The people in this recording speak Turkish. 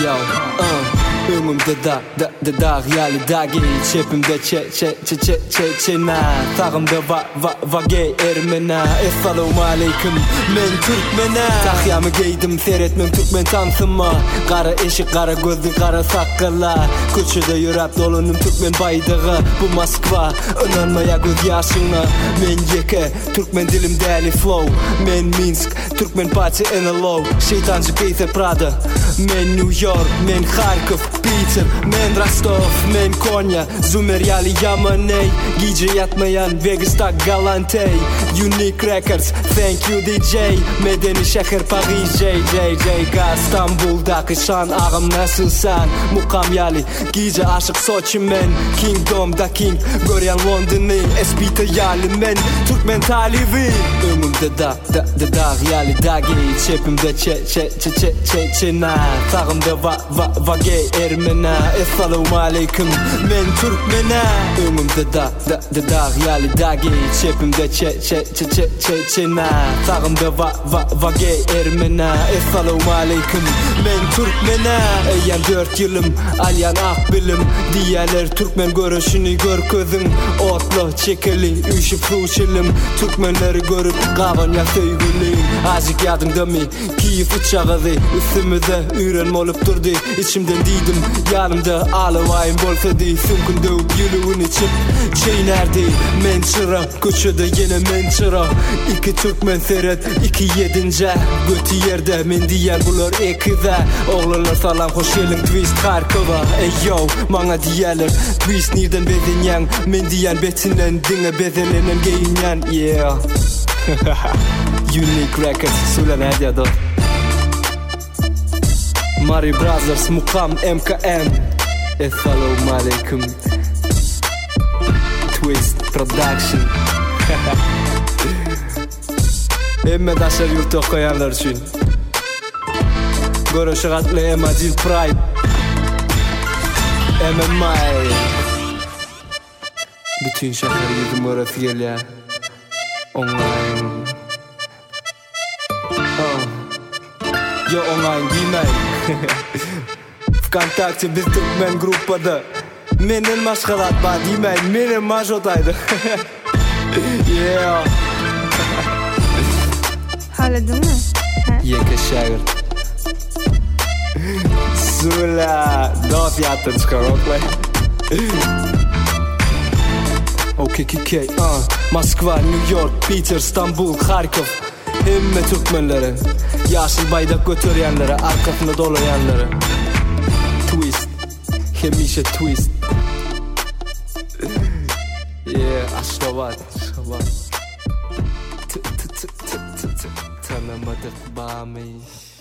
Yo, ömümde da hayali dagi Çepimde çena Tağımda vagey ermena Esselamu aleyküm men Türkmena Tahyamı giydim seyretmem Türkmen tansıma Kara eşik kara gözlü kara sakala Köçüde yürüp dolunum Türkmen baydığı Bu Moskva önanmaya göz yaşına Men yeke Türkmen dilim deli flow Men Minsk Türkmen parti NLO Şeytancı Peyser Prada Men New York Men Kharkov Peter Men Rostov Men Konya Zumeryali Yamaney Gece yatmayan Vegas'ta Galantey Unique Records Thank you DJ Medeni şehir Paris JJJ İstanbul'daki şan ağam nasılsan Mukamyali Gece aşık Soçi men Kingdom'da King Göryan London'ı Espita yali men Türkmen talibi Ömümde da hayali dagi Çepimde çena Tağımda vagey ermena Esselamu aleyküm men Türkmena Ömümde da hayali dagi Çepimde çena Tağımda vagey ermena Esselamu aleyküm men Türkmena Eyan 4 yılım alyan akbilim Diğerler Türkmen görüşünü gör közün Otlu çekili üşüp fuşilim Türkmenleri görüp kavanya sevgiliyim Azıcık yadımda mi keyif uçağıdı Üstümüze üren olup durdu İçimden diydim yanımda alıvayım bolsadı Sümkün dövüp yürüğün içim çeynerdi Men çıra köşede yine men çıra İki Türkmen seyret 2-7. Götü yerde men diyen bulur ekize Oğlanlar salam hoş gelin twist Kharkova Ey yo bana diyeler twist nereden bezenyen Men diyen betinden dine bezelenen giyinyen Yeah Unique Records Sulan hadi do Mari Brothers Mukam MKM Esselamu aleyküm Twist Production Emme daşlar yurtta koyanlar için Görüşü katlı Emacil Pride MMA Bütün şehir yüzüm orası geliyor Online Yo online giymey Vkontakte biz Türkmen gruppada Menen maşgalat ba deymey Menen majotaydı Yeah Haladın mı? Yeke şagir Sula Daf yattın çıkarokla OKKK Moskva, New York, Peter, İstanbul, Kharkov Hemme Türkmenlere Yaşıl bayrak götürenlere Arkasında dolayanlere Twist Hemişe twist Yeah Aşkavat Tanımadık bağımız